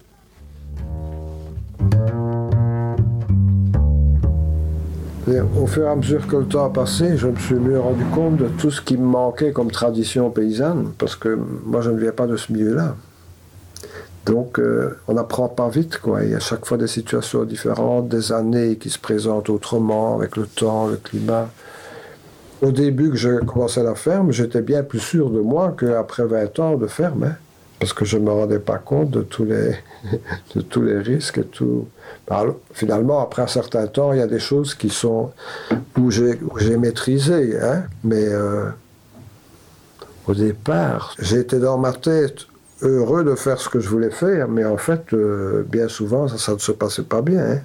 Et au fur et à mesure que le temps a passé, je me suis mieux rendu compte de tout ce qui me manquait comme tradition paysanne, parce que moi je ne viens pas de ce milieu-là. Donc euh, on n'apprend pas vite, quoi. Il y a chaque fois des situations différentes, des années qui se présentent autrement, avec le temps, le climat. Au début que je commençais la ferme, j'étais bien plus sûr de moi qu'après vingt ans de ferme, hein, parce que je ne me rendais pas compte de tous les, de tous les risques et tout. Alors, finalement, après un certain temps, il y a des choses qui sont où j'ai, où j'ai maîtrisé, hein, mais euh, au départ, j'étais dans ma tête heureux de faire ce que je voulais faire, mais en fait, euh, bien souvent, ça, ça ne se passait pas bien. Hein.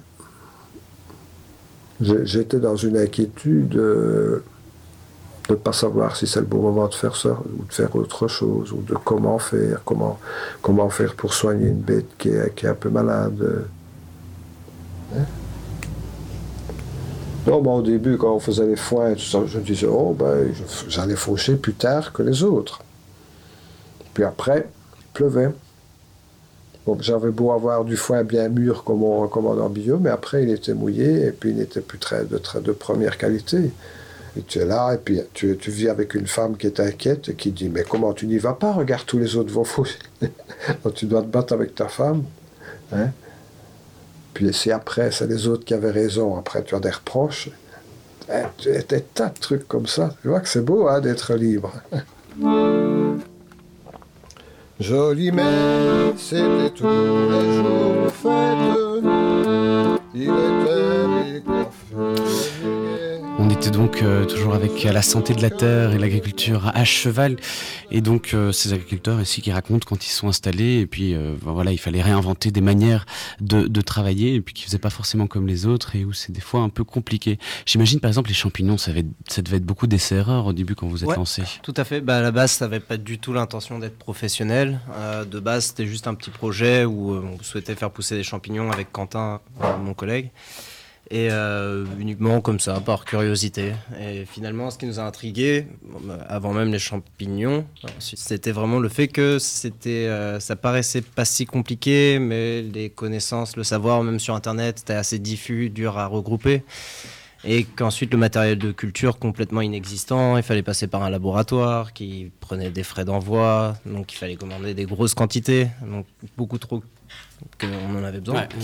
J'étais dans une inquiétude euh, de ne pas savoir si c'est le bon moment de faire ça ou de faire autre chose, ou de comment faire, comment, comment faire pour soigner une bête qui est, qui est un peu malade. Hein? Non, bah, au début, quand on faisait les foins et tout ça, je me disais, oh, ben, j'allais faucher plus tard que les autres. Puis après, il pleuvait. Bon, j'avais beau avoir du foin bien mûr comme on recommande en bio, mais après, il était mouillé et puis il n'était plus très, de, très, de première qualité. Et tu es là, et puis tu, tu vis avec une femme qui est inquiète et qui dit, mais comment tu n'y vas pas? Regarde, tous les autres vont faucher. Tu dois te battre avec ta femme. Hein? Puis si après, c'est les autres qui avaient raison, après tu as des reproches. Hein, tu as des tas de trucs comme ça. Tu vois que c'est beau, hein, d'être libre. Jolie mais c'était tous les jours de fête. Il était décoiffé. On On était donc euh, toujours avec la santé de la terre et l'agriculture à cheval. Et donc euh, ces agriculteurs ici qui racontent quand ils sont installés et puis euh, ben voilà, il fallait réinventer des manières de, de travailler et puis qui faisaient pas forcément comme les autres et où c'est des fois un peu compliqué. J'imagine par exemple les champignons, ça, avait, ça devait être beaucoup d'essais-erreurs au début quand vous êtes ouais, lancé. Tout à fait. Bah, à la base, ça n'avait pas du tout l'intention d'être professionnel. Euh, de base, c'était juste un petit projet où euh, on souhaitait faire pousser des champignons avec Quentin, euh, mon collègue. Et euh, uniquement comme ça, par curiosité. Et finalement, ce qui nous a intrigués, avant même les champignons, c'était vraiment le fait que c'était, euh, ça paraissait pas si compliqué, mais les connaissances, le savoir, même sur Internet, c'était assez diffus, dur à regrouper. Et qu'ensuite, le matériel de culture complètement inexistant, il fallait passer par un laboratoire qui prenait des frais d'envoi, donc il fallait commander des grosses quantités, donc beaucoup trop qu'on en avait besoin. Ouais.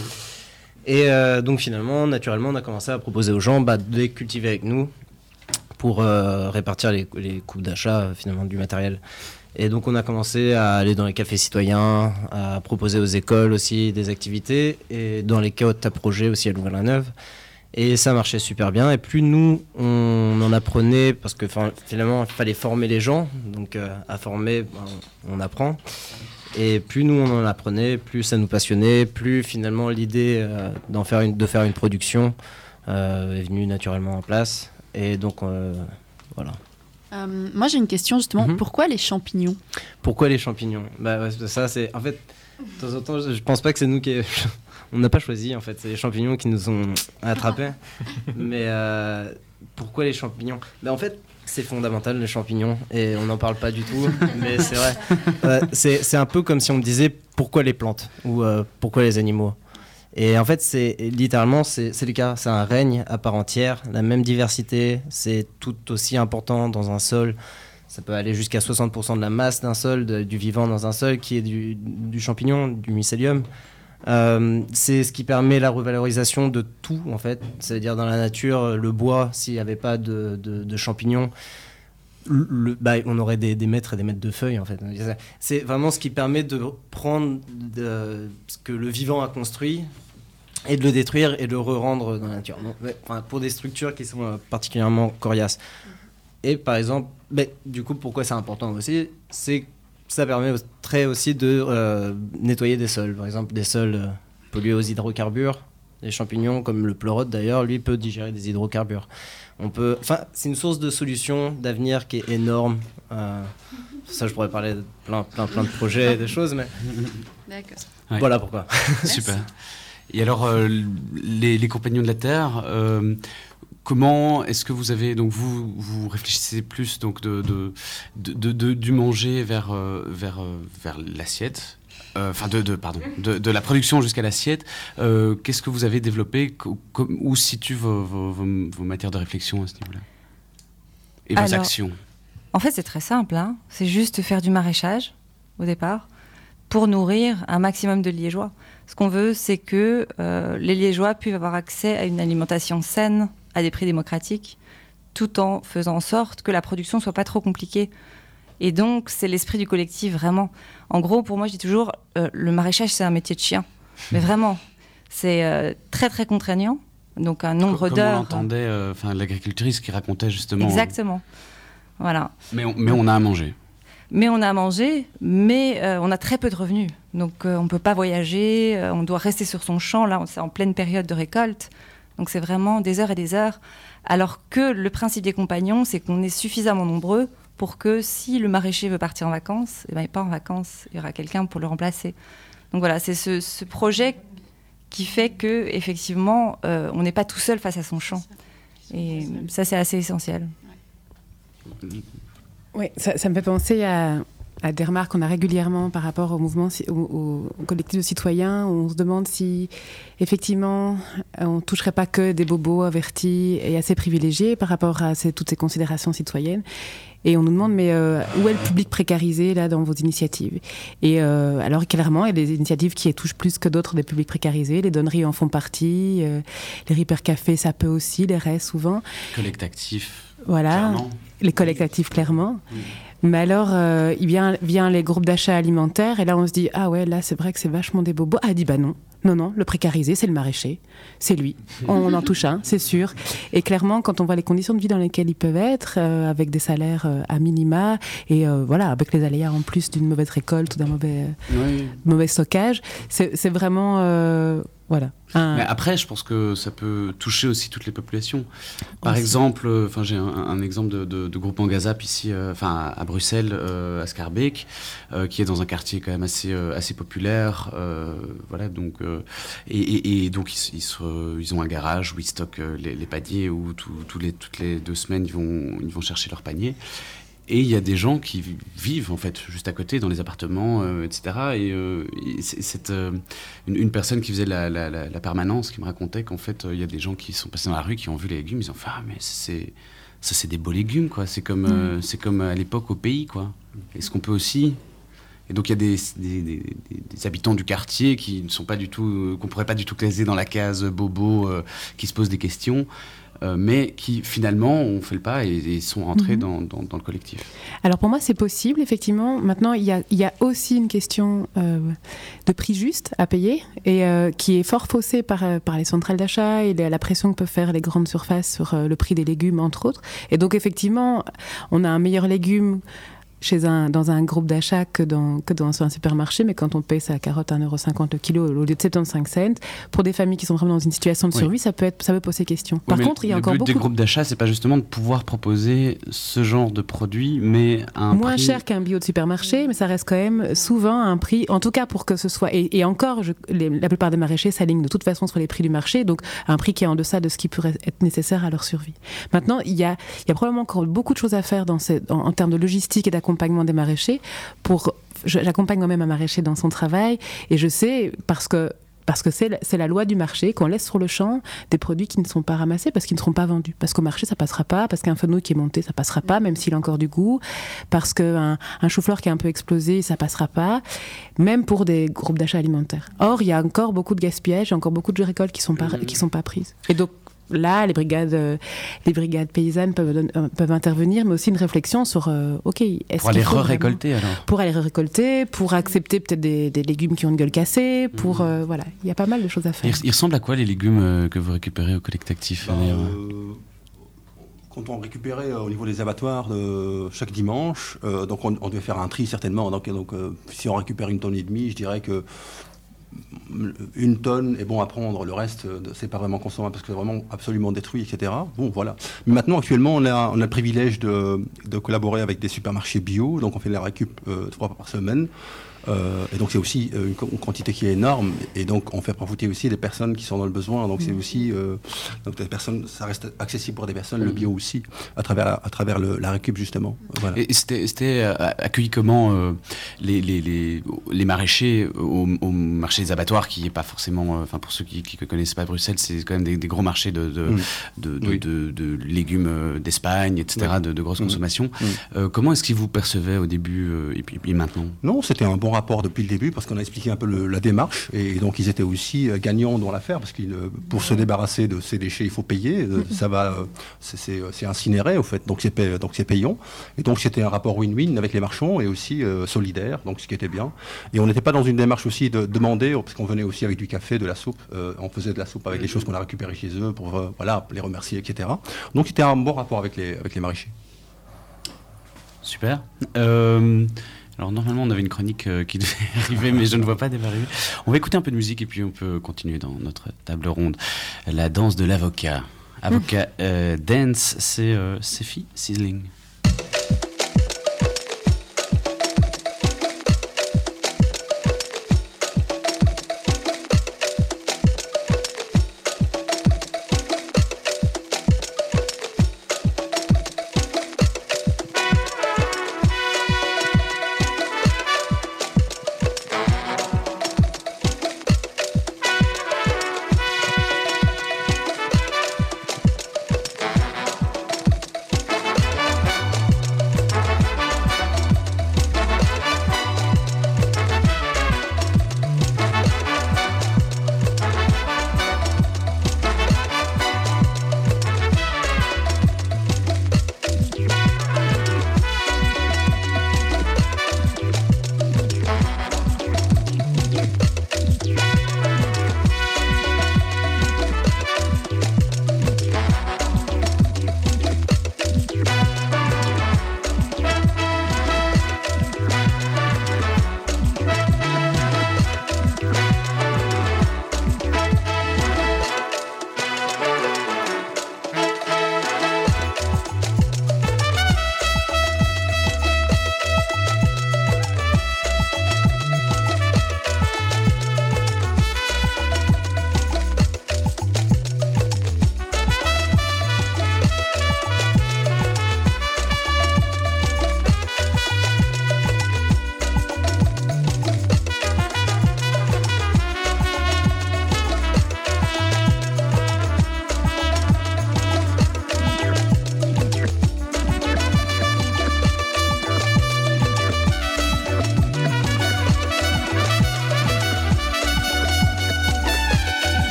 Et euh, donc finalement, naturellement, on a commencé à proposer aux gens bah, de les cultiver avec nous pour euh, répartir les, les coûts d'achat euh, finalement du matériel. Et donc on a commencé à aller dans les cafés citoyens, à proposer aux écoles aussi des activités et dans les caottes à projets aussi à Louvain-la-Neuve. Et ça marchait super bien. Et plus nous, on en apprenait, parce que finalement, il fallait former les gens. Donc euh, à former, ben, on apprend. Et plus nous on en apprenait, plus ça nous passionnait, plus finalement l'idée euh, d'en faire une, de faire une production euh, est venue naturellement en place. Et donc euh, voilà. Euh, moi j'ai une question justement, mm-hmm. Pourquoi les champignons ? Pourquoi les champignons ? Bah ça c'est en fait de temps en temps je pense pas que c'est nous qui on n'a pas choisi en fait, c'est les champignons qui nous ont attrapés. Mais euh, pourquoi les champignons ? Bah en fait c'est fondamental les champignons et on n'en parle pas du tout, mais c'est vrai. Euh, c'est, c'est un peu comme si on me disait pourquoi les plantes ou euh, pourquoi les animaux. Et en fait, c'est littéralement c'est, c'est le cas. C'est un règne à part entière, la même diversité. C'est tout aussi important dans un sol. Ça peut aller jusqu'à soixante pour cent de la masse d'un sol, de, du vivant dans un sol, qui est du, du champignon, du mycélium. Euh, c'est ce qui permet la revalorisation de tout en fait, c'est-à-dire dans la nature le bois, s'il n'y avait pas de, de, de champignons le, bah, on aurait des, des mètres et des mètres de feuilles en fait. C'est vraiment ce qui permet de prendre de, ce que le vivant a construit et de le détruire et de le re-rendre dans la nature. Donc, ouais, enfin, pour des structures qui sont euh, particulièrement coriaces. Et par exemple, bah, du coup pourquoi c'est important aussi, c'est ça permet très aussi de euh, nettoyer des sols. Par exemple, des sols euh, pollués aux hydrocarbures. Les champignons, comme le pleurote d'ailleurs, lui peut digérer des hydrocarbures. On peut, enfin, c'est une source de solution d'avenir qui est énorme. Euh, ça, je pourrais parler de plein, plein, plein de projets, des choses, mais d'accord. Ouais. Voilà pourquoi. Super. Et alors, euh, les, les compagnons de la Terre. Euh, Comment est-ce que vous avez donc vous vous réfléchissez plus donc de de de, de du manger vers euh, vers euh, vers l'assiette, enfin euh, de, de pardon de, de la production jusqu'à l'assiette. Euh, qu'est-ce que vous avez développé, où se situent vos, vos, vos, vos matières de réflexion à ce niveau-là et vos Alors, actions? En fait, c'est très simple. Hein. C'est juste faire du maraîchage au départ pour nourrir un maximum de Liégeois. Ce qu'on veut, c'est que euh, les Liégeois puissent avoir accès à une alimentation saine, à des prix démocratiques, tout en faisant en sorte que la production ne soit pas trop compliquée. Et donc, c'est l'esprit du collectif, vraiment. En gros, pour moi, je dis toujours, euh, le maraîchage, c'est un métier de chien. Mais vraiment, c'est euh, très, très contraignant. Donc, un nombre Comme d'heures... on entendait, euh, l'agricultrice qui racontait justement... Exactement. Euh... Voilà. Mais on, mais on a à manger. Mais on a à manger, mais euh, on a très peu de revenus. Donc, euh, on ne peut pas voyager, euh, on doit rester sur son champ. Là, c'est en pleine période de récolte. Donc c'est vraiment des heures et des heures. Alors que le principe des compagnons, c'est qu'on est suffisamment nombreux pour que si le maraîcher veut partir en vacances, eh ben, il part en vacances, il y aura quelqu'un pour le remplacer. Donc voilà, c'est ce, ce projet qui fait qu'effectivement, euh, on n'est pas tout seul face à son champ. Et ça, c'est assez essentiel. Oui, ça, ça me fait penser à... à des remarques qu'on a régulièrement par rapport au mouvement, au, au, au collectif de citoyens, où on se demande si, effectivement, on ne toucherait pas que des bobos avertis et assez privilégiés par rapport à ces, toutes ces considérations citoyennes. Et on nous demande, mais euh, où est le public précarisé, là, dans vos initiatives ? Et euh, alors, clairement, il y a des initiatives qui touchent plus que d'autres des publics précarisés. Les donneries en font partie, euh, les Reaper Café, ça peut aussi, les restes, souvent. Collecte actif, voilà, clairement. Les collectes actifs, clairement. Mmh. Mais alors, euh, il vient, vient les groupes d'achat alimentaires et là, on se dit, ah ouais, là, c'est vrai que c'est vachement des bobos. Ah, elle dit, bah non. Non, non, le précarisé, c'est le maraîcher. C'est lui. On en touche un, c'est sûr. Et clairement, quand on voit les conditions de vie dans lesquelles ils peuvent être, euh, avec des salaires euh, à minima, et euh, voilà, avec les aléas en plus d'une mauvaise récolte ou d'un mauvais, Oui. mauvais stockage, c'est, c'est vraiment... Euh, voilà. Un... Mais après, je pense que ça peut toucher aussi toutes les populations. Par Aussi. exemple, enfin, j'ai un, un exemple de, de, de groupe en Gazap ici, enfin à Bruxelles, euh, à Schaerbeek, euh, qui est dans un quartier quand même assez, euh, assez populaire. Euh, voilà, donc, euh, et, et, et donc ils, ils, se, ils ont un garage où ils stockent les, les paniers, où tout, tout les, toutes les deux semaines ils vont, ils vont chercher leurs paniers. Et il y a des gens qui vivent en fait juste à côté dans les appartements, euh, et cetera. Et, euh, et c'est, c'est euh, une, une personne qui faisait la, la, la, la permanence qui me racontait qu'en fait il euh, y a des gens qui sont passés dans la rue qui ont vu les légumes, ils ont fait ah mais c'est ça c'est des beaux légumes quoi. C'est comme mmh. euh, c'est comme à l'époque au pays quoi. Est-ce qu'on peut aussi? Et donc il y a des, des, des, des habitants du quartier qui ne sont pas du tout, euh, qu'on pourrait pas du tout classer dans la case bobo, euh, qui se posent des questions. Euh, mais qui finalement ont fait le pas et, et sont rentrés mmh. dans, dans, dans le collectif. Alors pour moi c'est possible effectivement. Maintenant il y a, il y a aussi une question euh, de prix juste à payer et euh, qui est fort faussée par, euh, par les centrales d'achat et la pression que peuvent faire les grandes surfaces sur euh, le prix des légumes entre autres. Et donc effectivement on a un meilleur légume chez un, dans un groupe d'achat que dans, que dans un supermarché, mais quand on paye sa carotte à un euro cinquante le kilo au lieu de soixante-quinze cents, pour des familles qui sont vraiment dans une situation de survie, oui. ça, peut être, ça peut poser question. Oui, Par contre, il y a encore beaucoup... Le but des groupes d'achat, c'est pas justement de pouvoir proposer ce genre de produit, mais à un moins prix... cher qu'un bio de supermarché, mais ça reste quand même souvent un prix, en tout cas pour que ce soit... Et, et encore, je, les, la plupart des maraîchers s'alignent de toute façon sur les prix du marché, donc un prix qui est en deçà de ce qui pourrait être nécessaire à leur survie. Maintenant, il y a, il y a probablement encore beaucoup de choses à faire dans ces, en, en termes de logistique et d'accompagnement des maraîchers. Pour, j'accompagne moi-même un maraîcher dans son travail et je sais, parce que, parce que c'est, c'est la loi du marché, qu'on laisse sur le champ des produits qui ne sont pas ramassés parce qu'ils ne seront pas vendus. Parce qu'au marché, ça passera pas, parce qu'un fenouil qui est monté, ça passera pas, même s'il a encore du goût, parce qu'un un chou-fleur qui est un peu explosé, ça passera pas, même pour des groupes d'achat alimentaires. Or, il y a encore beaucoup de gaspillage, il y a encore beaucoup de récoltes qui sont pas, qui sont pas prises. Et donc, là, les brigades, euh, les brigades paysannes peuvent, euh, peuvent intervenir, mais aussi une réflexion sur, euh, ok, est-ce pour aller re-récolter alors Pour aller récolter, pour accepter peut-être des, des légumes qui ont une gueule cassée, pour, mmh. euh, voilà, il y a pas mal de choses à faire. Il, il ressemble à quoi les légumes euh, que vous récupérez au collectif actif bah, euh, Quand on récupérait euh, au niveau des abattoirs euh, chaque dimanche, euh, donc on, on devait faire un tri certainement, donc, donc euh, si on récupère une tonne et demie, je dirais que une tonne est bon à prendre, le reste c'est pas vraiment consommable parce que c'est vraiment absolument détruit, et cetera. Bon voilà. Mais maintenant actuellement on a, on a le privilège de, de collaborer avec des supermarchés bio, donc on fait la récup euh, trois fois par semaine. Euh, et donc c'est aussi euh, une, une quantité qui est énorme et donc on fait profiter aussi des personnes qui sont dans le besoin, donc c'est aussi euh, donc des personnes, ça reste accessible pour des personnes, le bio aussi à travers, à travers le, la récup justement. Voilà. Et c'était, c'était accueilli comment euh, les, les, les, les maraîchers au, au marché des abattoirs qui est pas forcément, enfin euh, pour ceux qui ne connaissent pas Bruxelles, c'est quand même des, des gros marchés de, de, mmh. de, de, oui. de, de, de légumes d'Espagne, et cetera, oui. de, de grosse mmh. consommation. Mmh. Euh, comment est-ce qu'ils vous percevaient au début euh, et puis, puis maintenant? Non, c'était un bon rapport depuis le début parce qu'on a expliqué un peu le, la démarche et donc ils étaient aussi euh, gagnants dans l'affaire parce que euh, pour se débarrasser de ces déchets il faut payer, euh, ça va, euh, c'est, c'est, c'est incinéré au fait, donc c'est, pay, donc c'est payant et donc c'était un rapport win-win avec les marchands et aussi euh, solidaire, donc ce qui était bien et on n'était pas dans une démarche aussi de demander parce qu'on venait aussi avec du café, de la soupe, euh, on faisait de la soupe avec les choses qu'on a récupérées chez eux pour euh, voilà, les remercier, et cetera. Donc c'était un bon rapport avec les, avec les maraîchers. Super. Euh... Alors normalement on avait une chronique euh, qui devait arriver mais je ne vois pas démarrer. On va écouter un peu de musique et puis on peut continuer dans notre table ronde. La danse de l'avocat. Avocat euh, Dance, c'est euh, Sophie Sizzling.